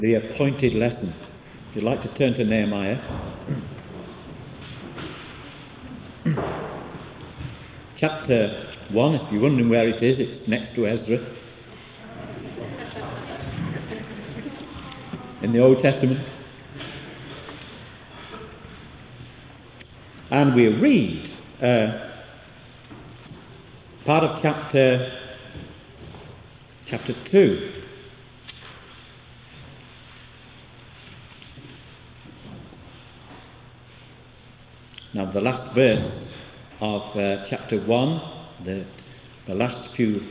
The appointed lesson. If you'd like to turn to Nehemiah. Chapter 1, if you're wondering where it is, it's next to Ezra. In the Old Testament. And we read part of chapter 2. Now the last verse of chapter 1, the last few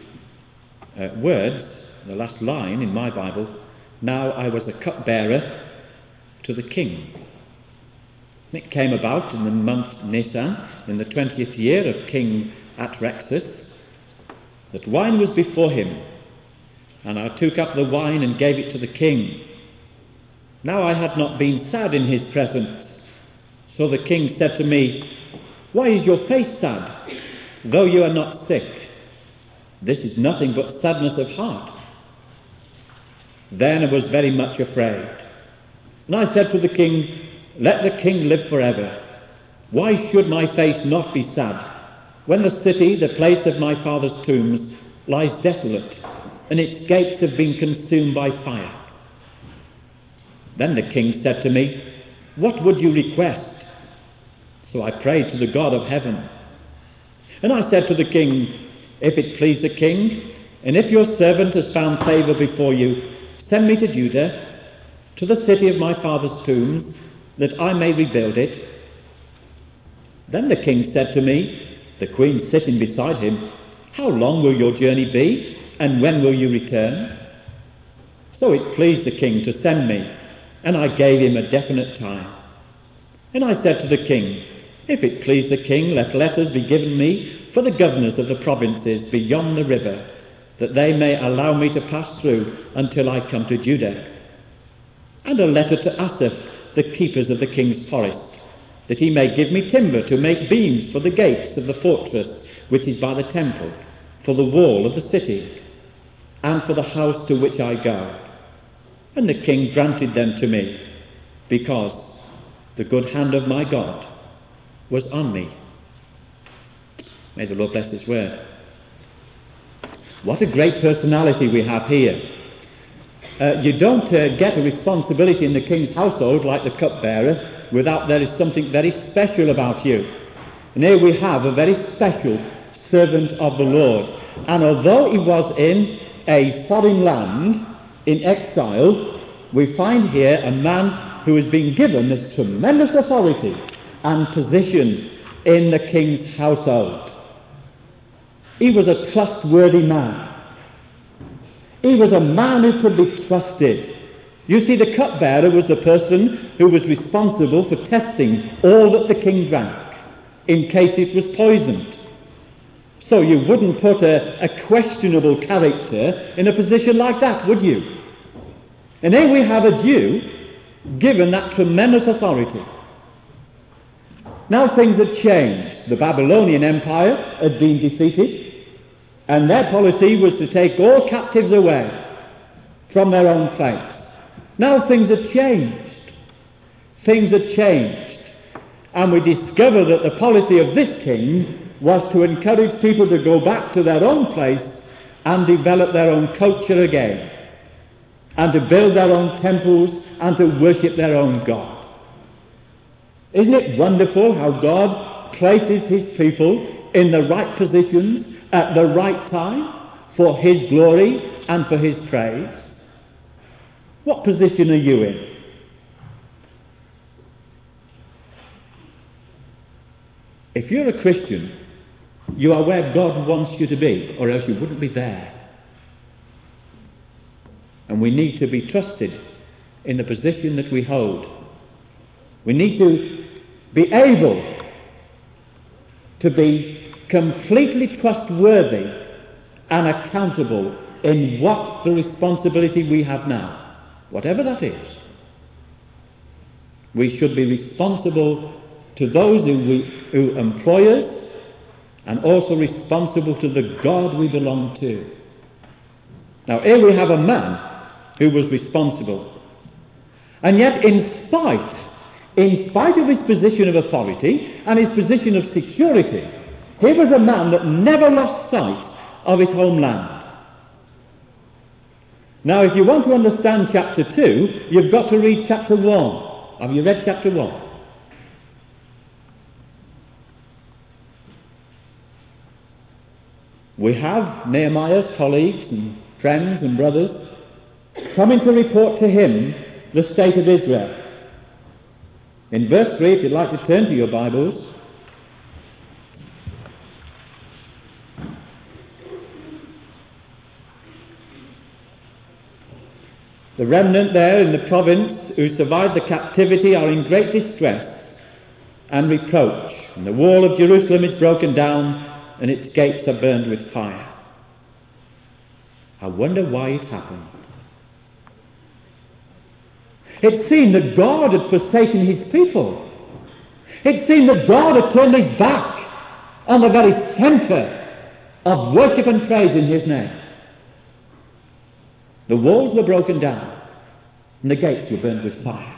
words, the last line in my Bible, now I was a cupbearer to the king. And it came about in the month Nisan, in the 20th year of King Artaxerxes, that wine was before him, and I took up the wine and gave it to the king. Now I had not been sad in his presence. So the king said to me, why is your face sad, though you are not sick? This is nothing but sadness of heart. Then I was very much afraid. And I said to the king, let the king live forever. Why should my face not be sad, when the city, the place of my father's tombs, lies desolate, and its gates have been consumed by fire? Then the king said to me, what would you request? So I prayed to the God of heaven. And I said to the king, if it please the king, and if your servant has found favour before you, send me to Judah, to the city of my father's tombs, that I may rebuild it. Then the king said to me, the queen sitting beside him, how long will your journey be, and when will you return? So it pleased the king to send me, and I gave him a definite time. And I said to the king, if it please the king, let letters be given me for the governors of the provinces beyond the river, that they may allow me to pass through until I come to Judah. And a letter to Asaph, the keepers of the king's forest, that he may give me timber to make beams for the gates of the fortress which is by the temple, for the wall of the city, and for the house to which I go. And the king granted them to me, because the good hand of my God was on me. May the Lord bless his word. What a great personality we have here. You don't get a responsibility in the king's household like the cupbearer without there is something very special about you. And here we have a very special servant of the Lord. And although he was in a foreign land, in exile, we find here a man who has been given this tremendous authority and position in the king's household. He was a trustworthy man. He was a man who could be trusted. You see, the cupbearer was the person who was responsible for testing all that the king drank, in case it was poisoned. So you wouldn't put a questionable character in a position like that, would you? And here we have a Jew given that tremendous authority. Now things had changed. The Babylonian Empire had been defeated, and their policy was to take all captives away from their own place. Now things had changed. Things had changed. And we discover that the policy of this king was to encourage people to go back to their own place and develop their own culture again, and to build their own temples and to worship their own God. Isn't it wonderful how God places his people in the right positions at the right time for his glory and for his praise? What position are you in? If you're a Christian, you are where God wants you to be, or else you wouldn't be there. And we need to be trusted in the position that we hold. We need to be able to be completely trustworthy and accountable in what the responsibility we have now, whatever that is. We should be responsible to those who employ us, and also responsible to the God we belong to. Now here we have a man who was responsible. And yet, in spite of his position of authority and his position of security, he was a man that never lost sight of his homeland. Now, if you want to understand chapter 2, you've got to read chapter 1. Have you read chapter 1? We have Nehemiah's colleagues and friends and brothers coming to report to him the state of Israel. In verse 3, if you'd like to turn to your Bibles, the remnant there in the province who survived the captivity are in great distress and reproach, and the wall of Jerusalem is broken down and its gates are burned with fire. I wonder why it happened. It seemed that God had forsaken his people. It seemed that God had turned his back on the very centre of worship and praise in his name. The walls were broken down and the gates were burned with fire.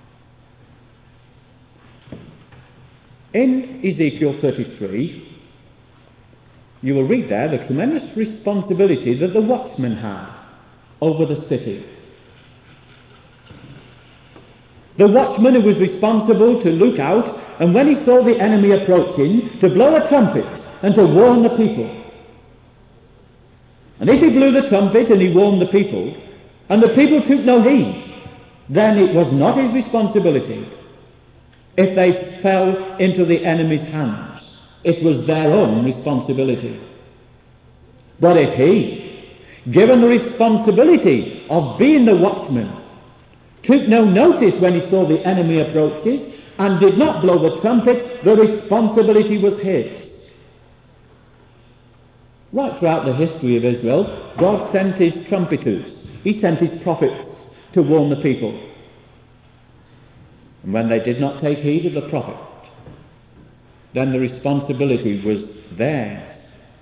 In Ezekiel 33, you will read there the tremendous responsibility that the watchman had over the city. The watchman who was responsible to look out, and when he saw the enemy approaching, to blow a trumpet and to warn the people. And if he blew the trumpet and he warned the people, and the people took no heed, then it was not his responsibility. If they fell into the enemy's hands, it was their own responsibility. But if he, given the responsibility of being the watchman, took no notice when he saw the enemy approaches and did not blow the trumpet, the responsibility was his. Right throughout the history of Israel, God sent his trumpeters. He sent his prophets to warn the people. And when they did not take heed of the prophet, then the responsibility was theirs.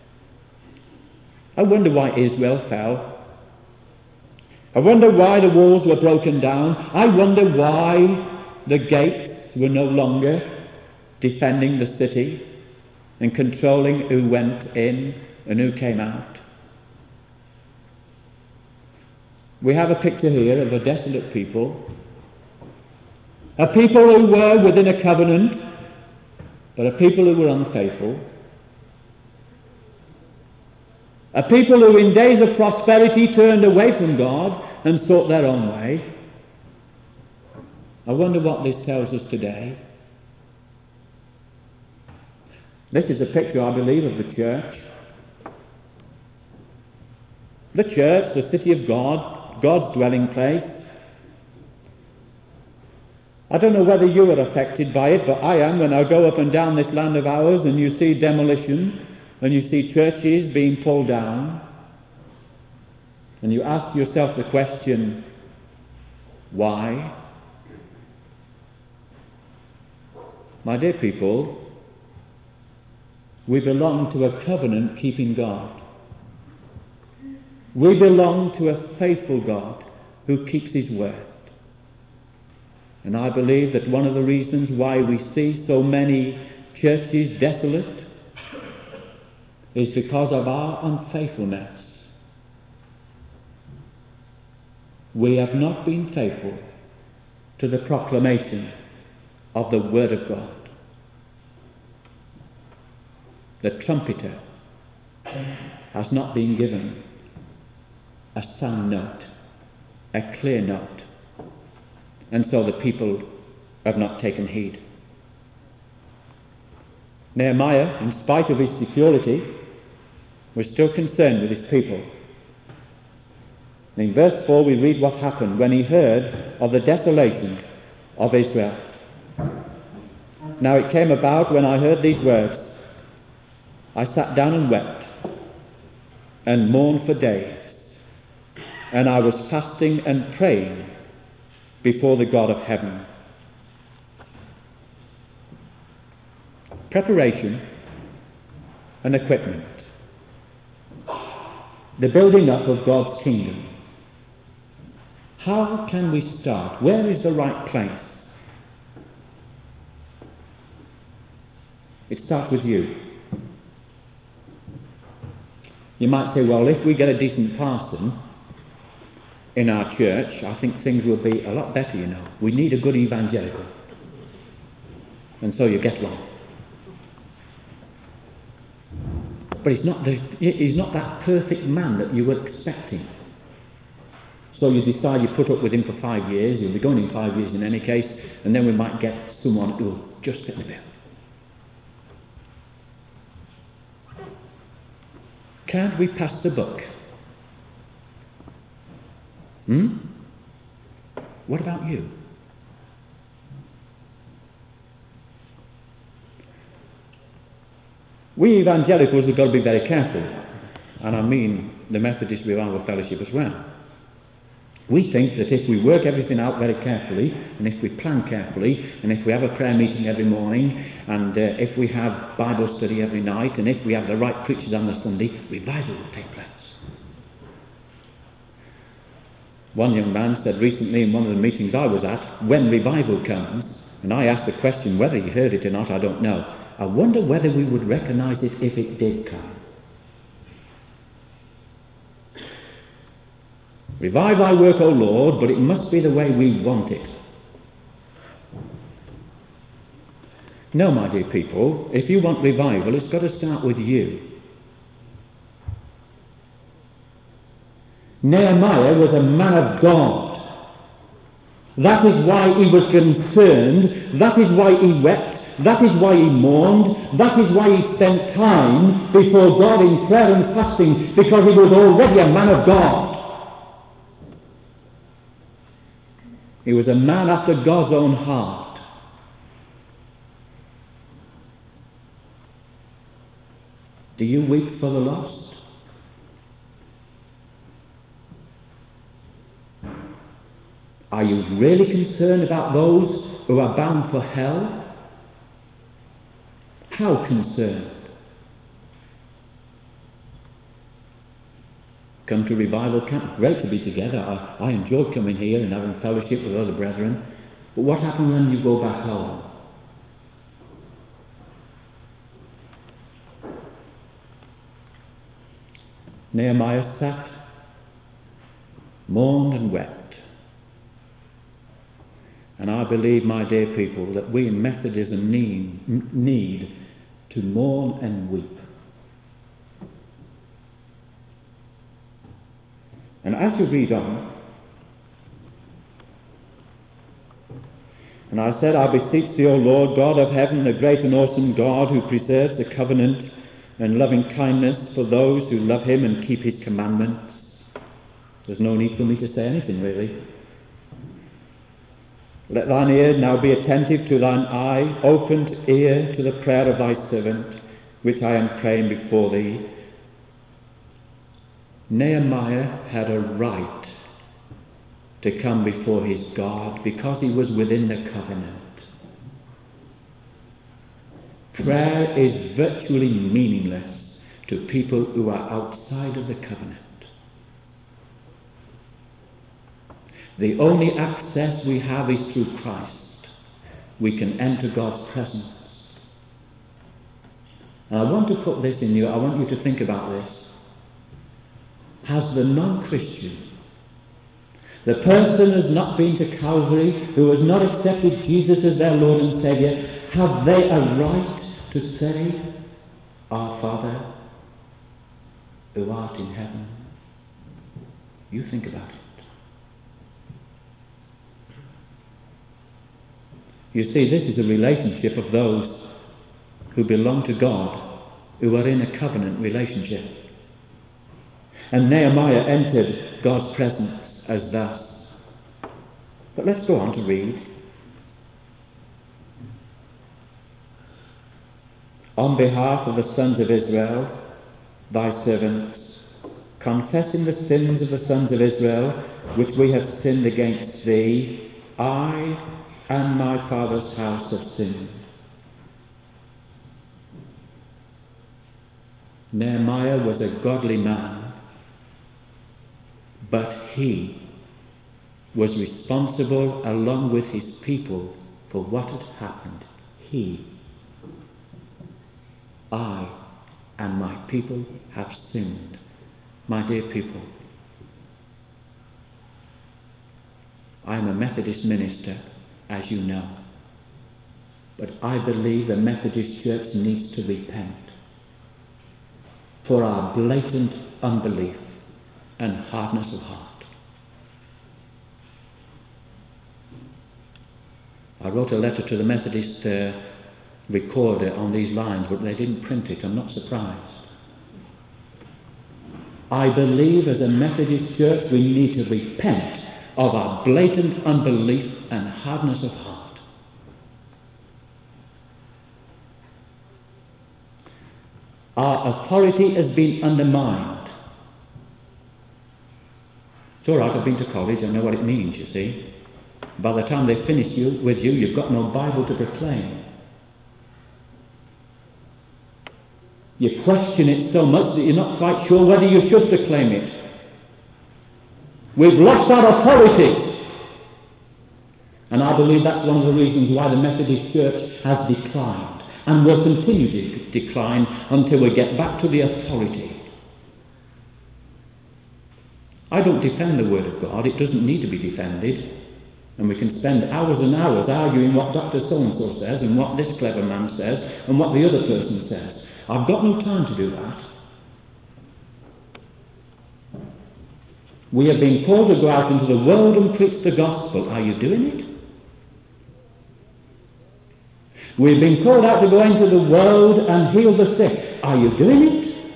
I wonder why Israel fell. I wonder why the walls were broken down. I wonder why the gates were no longer defending the city and controlling who went in and who came out. We have a picture here of a desolate people, a people who were within a covenant, but a people who were unfaithful, a people who in days of prosperity turned away from God and sought their own way. I wonder what this tells us today. This is a picture, I believe, of the church. The church, the city of God, God's dwelling place. I don't know whether you are affected by it, but I am when I go up and down this land of ours and you see demolition and you see churches being pulled down, and you ask yourself the question, why? My dear people, we belong to a covenant-keeping God. We belong to a faithful God who keeps his word. And I believe that one of the reasons why we see so many churches desolate is because of our unfaithfulness. We have not been faithful to the proclamation of the Word of God. The trumpeter has not been given a sound note, a clear note, and so the people have not taken heed. Nehemiah, in spite of his security, was still concerned with his people. And in verse 4 we read what happened when he heard of the desolation of Israel. Now it came about when I heard these words, I sat down and wept and mourned for days, and I was fasting and praying before the God of heaven. Preparation and equipment. The building up of God's kingdom. How can we start? Where is the right place? It starts with you. You might say, well, if we get a decent parson in our church, I think things will be a lot better, you know. We need a good evangelical. And so you get one. But he's not that perfect man that you were expecting. So you decide you put up with him for 5 years, you'll be going in 5 years in any case, and then we might get someone who will just fit the bill. Can't we pass the buck? What about you? We evangelicals have got to be very careful, and I mean the Methodist Revival Fellowship as well. We think that if we work everything out very carefully, and if we plan carefully, and if we have a prayer meeting every morning, and if we have Bible study every night, and if we have the right preachers on the Sunday, revival will take place. One young man said recently in one of the meetings I was at, when revival comes, and I asked the question whether he heard it or not, I don't know. I wonder whether we would recognise it if it did come. Revive thy work, O Lord, but it must be the way we want it. No, my dear people, if you want revival, it's got to start with you. Nehemiah was a man of God. That is why he was concerned. That is why he wept. That is why he mourned. That is why he spent time before God in prayer and fasting, because he was already a man of God. He was a man after God's own heart. Do you weep for the lost? Are you really concerned about those who are bound for hell? How concerned? Come to revival camp. Great to be together. I enjoy coming here and having fellowship with other brethren. But what happens when you go back home? Nehemiah sat, mourned and wept. And I believe, my dear people, that we in Methodism need to mourn and weep. And as you read on, and I said, I beseech thee, O Lord, God of heaven, the great and awesome God, who preserves the covenant and loving kindness for those who love him and keep his commandments. There's no need for me to say anything, really. Let thine ear now be attentive to thine eye, opened ear to the prayer of thy servant, which I am praying before thee. Nehemiah had a right to come before his God because he was within the covenant. Prayer is virtually meaningless to people who are outside of the covenant. The only access we have is through Christ. We can enter God's presence. And I want to put this in you, I want you to think about this. Has the non-Christian, the person who has not been to Calvary, who has not accepted Jesus as their Lord and Saviour, have they a right to say, Our Father, who art in heaven? You think about it. You see, this is a relationship of those who belong to God, who are in a covenant relationship. And Nehemiah entered God's presence as thus. But let's go on to read. On behalf of the sons of Israel, thy servants, confessing the sins of the sons of Israel, which we have sinned against thee, I and my father's house have sinned. Nehemiah was a godly man, but he was responsible along with his people for what had happened. I and my people have sinned. My dear people, I am a Methodist minister, as you know, but I believe the Methodist Church needs to repent for our blatant unbelief and hardness of heart. I wrote a letter to the Methodist recorder on these lines, but they didn't print it. I'm not surprised. I believe as a Methodist Church we need to repent of our blatant unbelief and hardness of heart. Our authority has been undermined. It's all right, I've been to college, I know what it means, you see. By the time they finish with you, you've got no Bible to proclaim. You question it so much that you're not quite sure whether you should proclaim it. We've lost our authority. And I believe that's one of the reasons why the Methodist Church has declined and will continue to decline until we get back to the authority. I don't defend the Word of God. It doesn't need to be defended. And we can spend hours and hours arguing what Dr. So-and-so says and what this clever man says and what the other person says. I've got no time to do that. We are being called to go out into the world and preach the gospel. Are you doing it? We've been called out to go into the world and heal the sick. Are you doing it?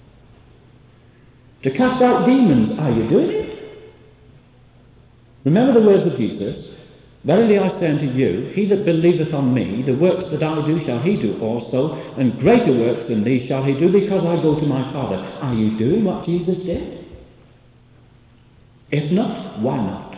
To cast out demons. Are you doing it? Remember the words of Jesus. Verily I say unto you, he that believeth on me, the works that I do shall he do also, and greater works than these shall he do, because I go to my Father. Are you doing what Jesus did? If not, why not?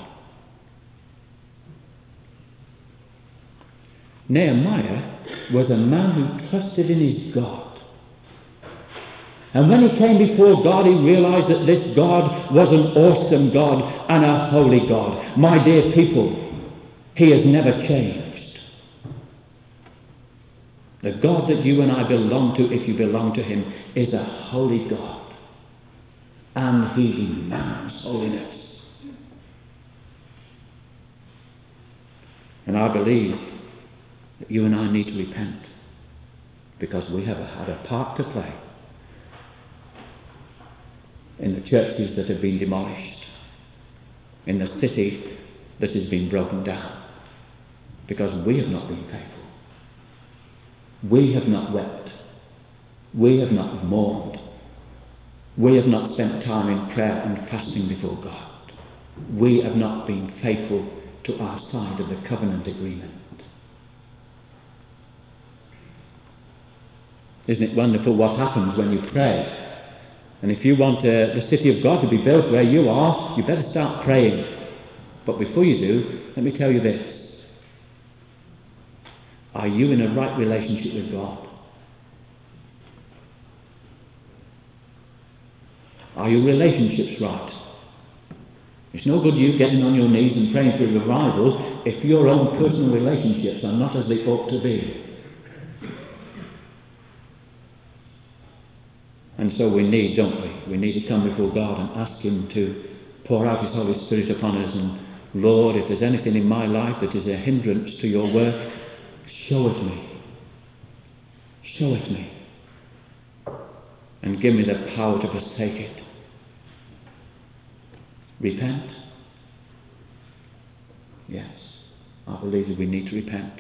Nehemiah was a man who trusted in his God. And when he came before God, he realized that this God was an awesome God and a holy God. My dear people, he has never changed. The God that you and I belong to, if you belong to him, is a holy God. And he demands holiness. And I believe that you and I need to repent, because we have had a part to play in the churches that have been demolished, in the city that has been broken down, because we have not been faithful. We have not wept. We have not mourned. We have not spent time in prayer and fasting before God. We have not been faithful to our side of the covenant agreement. Isn't it wonderful what happens when you pray? And if you want the city of God to be built where you are, you better start praying. But before you do, let me tell you this. Are you in a right relationship with God? Are your relationships right? It's no good you getting on your knees and praying for revival if your own personal relationships are not as they ought to be. And so we need, don't we? We need to come before God and ask him to pour out his Holy Spirit upon us. And Lord, if there's anything in my life that is a hindrance to your work, show it me. Show it me. And give me the power to forsake it. Repent? Yes, I believe that we need to repent.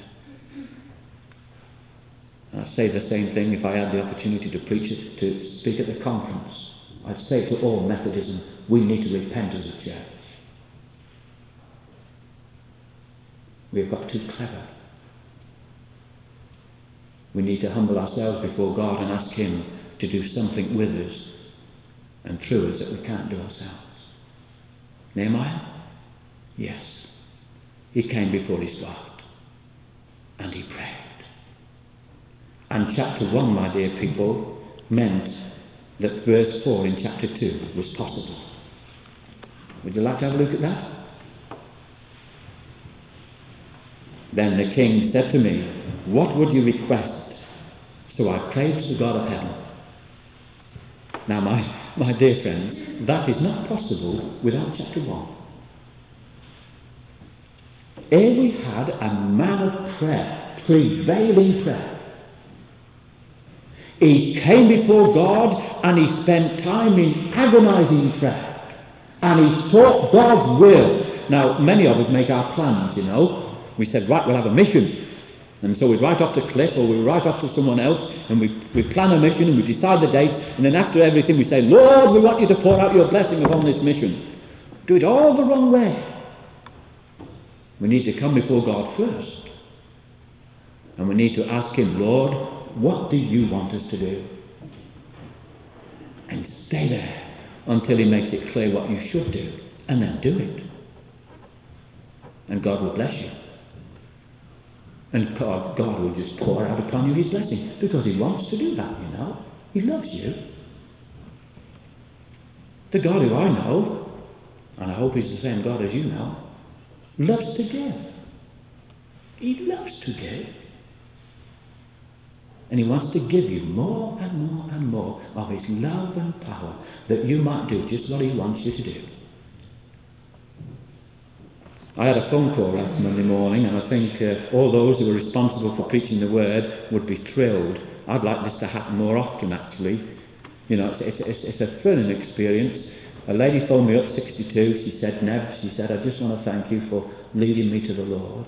I'd say the same thing if I had the opportunity to preach it, to speak at the conference. I'd say to all Methodism, we need to repent as a church. We've got too clever. We need to humble ourselves before God and ask him to do something with us and through us that we can't do ourselves. Nehemiah? Yes. He came before his God and he prayed. And chapter 1, my dear people, meant that verse 4 in chapter 2 was possible. Would you like to have a look at that? Then the king said to me, what would you request? So I prayed to the God of heaven. Now, my dear friends, that is not possible without chapter 1. Here we had a man of prayer, prevailing prayer. He came before God and he spent time in agonizing prayer. And he sought God's will. Now, many of us make our plans, you know. We said, right, we'll have a mission. And so we write off to Cliff or we write off to someone else and we plan a mission and we decide the date. And then after everything we say, Lord, we want you to pour out your blessing upon this mission. Do it all the wrong way. We need to come before God first. And we need to ask him, Lord, what do you want us to do? And stay there until he makes it clear what you should do. And then do it. And God will bless you. And God will just pour out upon you his blessing. Because he wants to do that, you know. He loves you. The God who I know, and I hope he's the same God as you know, loves to give. He loves to give. And he wants to give you more and more and more of his love and power that you might do just what he wants you to do. I had a phone call last Monday morning, and I think all those who were responsible for preaching the word would be thrilled. I'd like this to happen more often, actually. You know, it's a thrilling experience. A lady phoned me up, 62. She said, Nev, she said, I just want to thank you for leading me to the Lord.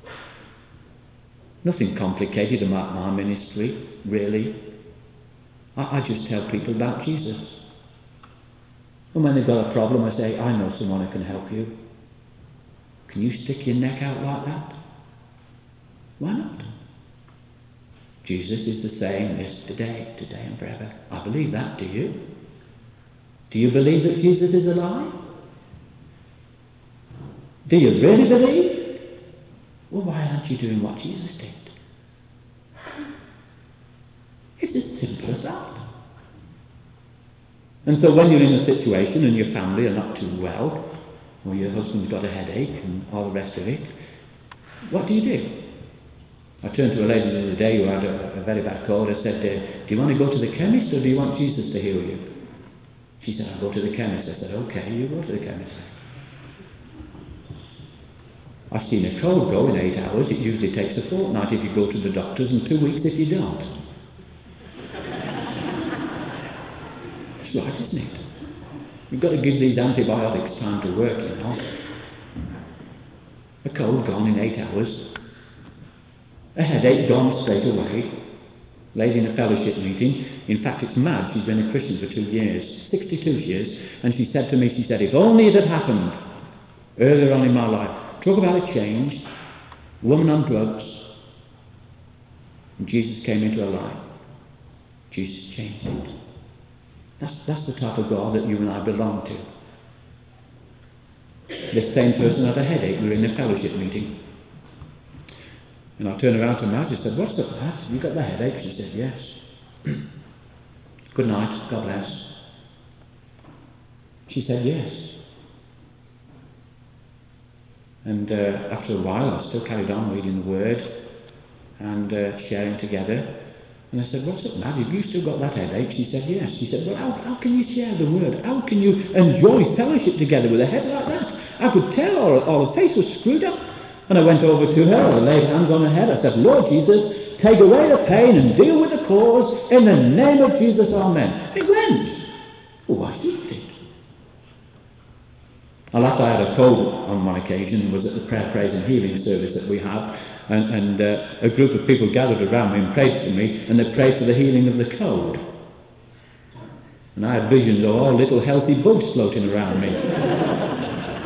Nothing complicated about my ministry, really. I just tell people about Jesus. And when they've got a problem, I say, I know someone who can help you. Can you stick your neck out like that? Why not? Jesus is the same yesterday, today and forever. I believe that, do you? Do you believe that Jesus is alive? Do you really believe? Well, why aren't you doing what Jesus did? It's as simple as that. And so when you're in a situation and your family are not too well, or your husband's got a headache and all the rest of it, what do? I turned to a lady the other day who had a very bad cold. I said, do you want to go to the chemist or do you want Jesus to heal you? She said, I'll go to the chemist. I said, okay, you go to the chemist. I've seen a cold go in 8 hours. It usually takes a fortnight if you go to the doctors and 2 weeks if you don't. It's right, isn't it? You've got to give these antibiotics time to work, you know. A cold gone in 8 hours. A headache gone straight away. Lady in a fellowship meeting. In fact, it's mad. She's been a Christian for 2 years, 62 years. And she said to me, she said, if only it had happened earlier on in my life. Talk about a change. Woman on drugs. And Jesus came into her life. Jesus changed it. That's the type of God that you and I belong to. This same person had a headache. We were in a fellowship meeting. And I turned around to Madge and said, what's up, Madge? You got the headache? She said, yes. Good night. God bless. She said, yes. And after a while, I still carried on reading the Word and sharing together. And I said, what's up, Madge? Have you still got that headache? She said, yes. She said, well, how can you share the Word? How can you enjoy fellowship together with a head like that? I could tell her face was screwed up. And I went over to her, I laid hands on her head, I said, Lord Jesus, take away the pain and deal with the cause, in the name of Jesus, amen. It went. Well, why shouldn't it? Well, after I had a cold on one occasion, was at the prayer, praise and healing service that we have, and a group of people gathered around me and prayed for me, and they prayed for the healing of the cold. And I had visions of all little healthy bugs floating around me.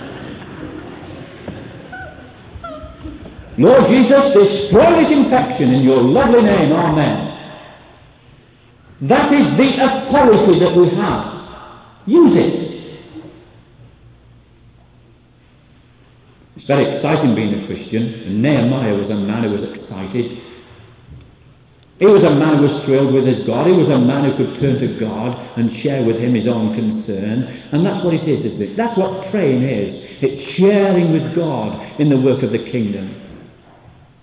Lord Jesus, destroy this infection in your lovely name, amen. That is the authority that we have. Use it. It's very exciting being a Christian, and Nehemiah was a man who was excited. He was a man who was thrilled with his God. He was a man who could turn to God and share with him his own concern. And that's what it is, isn't it? That's what praying is. It's sharing with God in the work of the kingdom.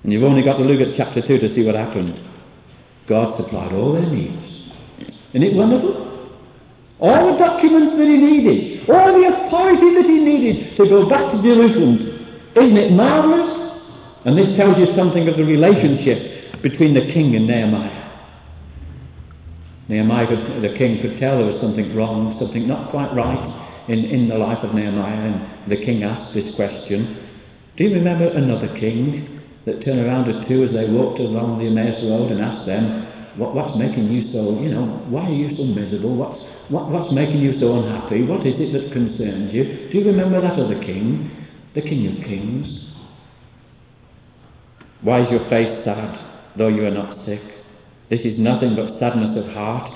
And you've only got to look at chapter 2 to see what happened. God supplied all their needs. Isn't it wonderful? All the documents that he needed, all the authority that he needed to go back to Jerusalem. Isn't it marvellous? And this tells you something of the relationship between the king and Nehemiah. The king could tell there was something wrong, something not quite right in the life of Nehemiah, and the king asked this question. Do you remember another king that turned around to two as they walked along the Emmaus Road and asked them, what's making you so, why are you so miserable? What's making you so unhappy? What is it that concerns you? Do you remember that other king, the King of Kings? Why is your face sad, though you are not sick? This is nothing but sadness of heart.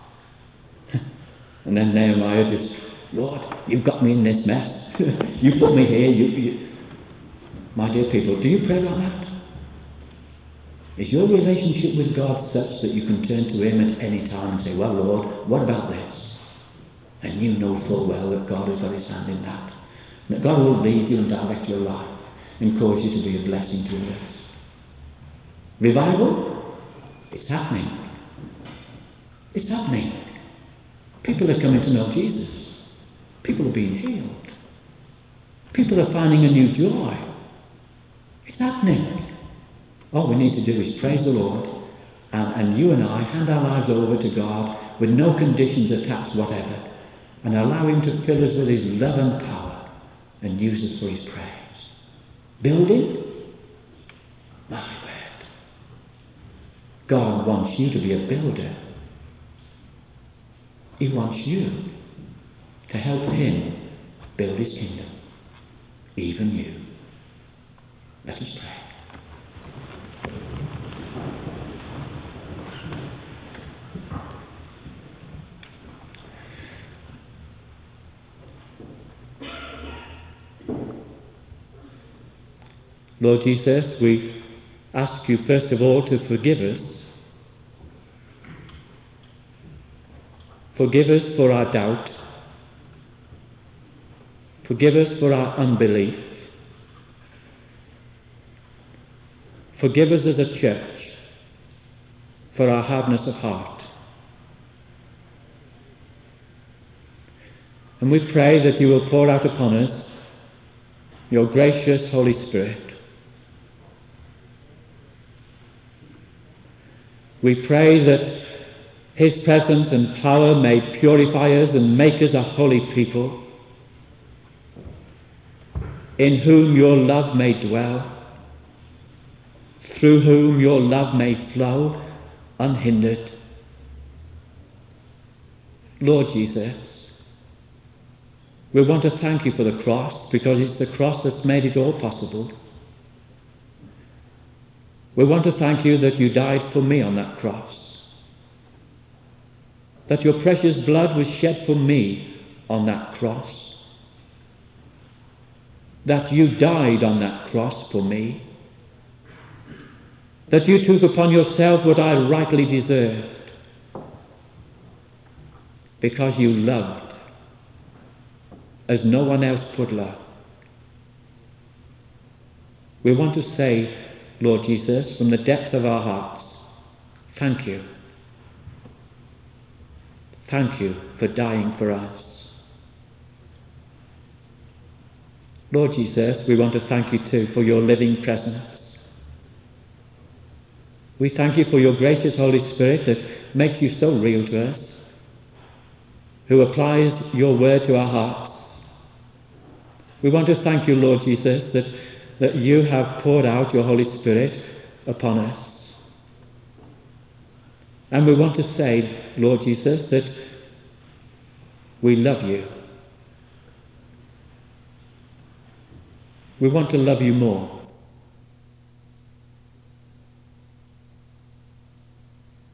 And then Nehemiah just, Lord, you've got me in this mess. You put me here. My dear people, do you pray like that? Is your relationship with God such that you can turn to him at any time and say, well, Lord, what about this? And you know full well that God has got his hand in that. And that God will lead you and direct your life and cause you to be a blessing to others. Revival? It's happening. It's happening. People are coming to know Jesus. People are being healed. People are finding a new joy. It's happening. All we need to do is praise the Lord, and you and I hand our lives over to God with no conditions attached whatever, and allow him to fill us with his love and power and use us for his praise. Building? My word. God wants you to be a builder. He wants you to help him build his kingdom. Even you. Let us pray. Lord Jesus, we ask you first of all to forgive us. Forgive us for our doubt. Forgive us for our unbelief. Forgive us as a church for our hardness of heart. And we pray that you will pour out upon us your gracious Holy Spirit. We pray that his presence and power may purify us and make us a holy people, in whom your love may dwell, through whom your love may flow unhindered. Lord Jesus, we want to thank you for the cross, because it's the cross that's made it all possible. We want to thank you that you died for me on that cross, that your precious blood was shed for me on that cross, that you died on that cross for me, that you took upon yourself what I rightly deserved, because you loved as no one else could love. We want to say, Lord Jesus, from the depth of our hearts, thank you. Thank you for dying for us. Lord Jesus, we want to thank you too for your living presence. We thank you for your gracious Holy Spirit that makes you so real to us, who applies your word to our hearts. We want to thank you, Lord Jesus, that you have poured out your Holy Spirit upon us. And we want to say, Lord Jesus, that we love you. We want to love you more.